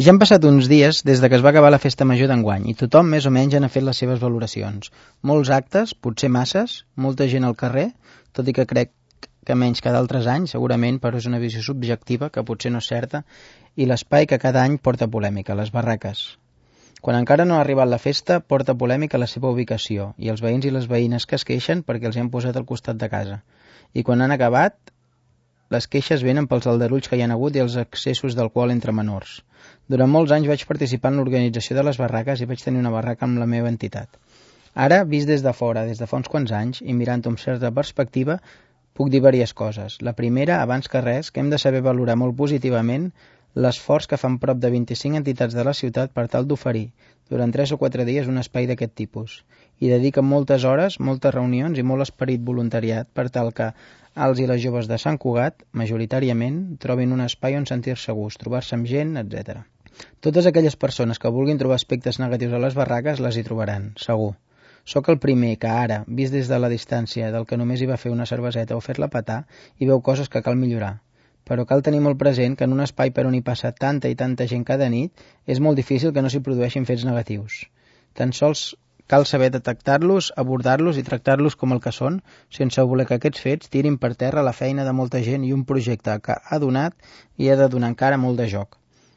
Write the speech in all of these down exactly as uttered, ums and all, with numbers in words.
Ja han passat uns dies des de que es va acabar la festa major d'enguany i tothom més o menys ha fet les seves valoracions. Molts actes, potser masses, molta gent al carrer, tot i que crec que menys que d'altres anys, segurament, però és una visió subjectiva que potser no és certa, i l'espai que cada any porta polèmica, les barraques. Quan encara no ha arribat la festa, porta polèmica la seva ubicació i els veïns i les veïnes que es queixen perquè els hi han posat al costat de casa. I quan han acabat, les queixes venen pels aldarulls que hi ha hagut i els excessos d'alcohol entre menors. Durant molts anys vaig participar en l'organització de les barraques i vaig tenir una barraca amb la meva entitat. Ara, vist des de fora, des de fa uns quants anys, i mirant-ho amb certa perspectiva, puc dir diverses coses. La primera, abans que res, que hem de saber valorar molt positivament l'esforç que fan prop de vint-i-cinc entitats de la ciutat per tal d'oferir, durant tres o quatre dies, un espai d'aquest tipus. I dediquen moltes hores, moltes reunions i molt esperit voluntariat per tal que els i les joves de Sant Cugat, majoritàriament, trobin un espai on sentir-se a gust, trobar-se amb gent, etcètera. Totes aquelles persones que vulguin trobar aspectes negatius a les barraques les hi trobaran, segur. Soc el primer que ara, vist des de la distància del que només hi va fer una cerveseta o fer-la petar, hi veu coses que cal millorar. Però cal tenir molt present que en un espai per on hi passa tanta i tanta gent cada nit és molt difícil que no s'hi produeixin fets negatius. Tan sols cal saber detectar-los, abordar-los i tractar-los com el que són, sense voler que aquests fets tirin per terra la feina de molta gent i un projecte que ha donat i ha de donar encara molt de joc.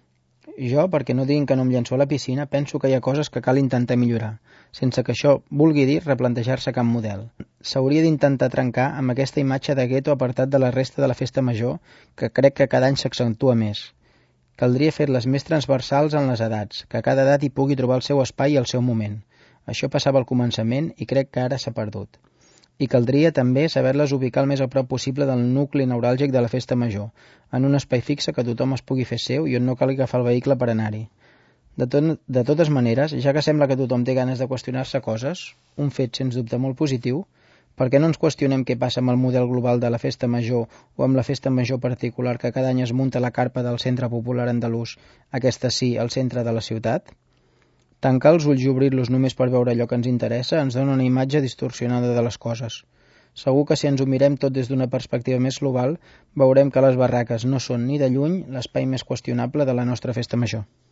Jo, perquè no diguin que no em llenço a la piscina, penso que hi ha coses que cal intentar millorar, sense que això vulgui dir replantejar-se cap model. S'hauria d'intentar trencar amb aquesta imatge de gueto apartat de la resta de la festa major, que crec que cada any s'accentua més. Caldria fer-les més transversals en les edats, que cada edat hi pugui trobar el seu espai i el seu moment. Això passava al començament i crec que ara s'ha perdut. I caldria també saber-les ubicar el més a prop possible del nucli neuràlgic de la festa major, en un espai fixe que tothom es pugui fer seu i on no calgui agafar el vehicle per anar-hi. De, tot, de totes maneres, ja que sembla que tothom té ganes de qüestionar-se coses, un fet sens dubte molt positiu, per què no ens qüestionem què passa amb el model global de la festa major o amb la festa major particular que cada any es munta la carpa del Centre Popular Andalús, aquesta sí, al centre de la ciutat? Tancar els ulls i obrir-los només per veure allò que ens interessa ens dona una imatge distorsionada de les coses. Segur que si ens ho mirem tot des d'una perspectiva més global, veurem que les barraques no són ni de lluny l'espai més qüestionable de la nostra festa major.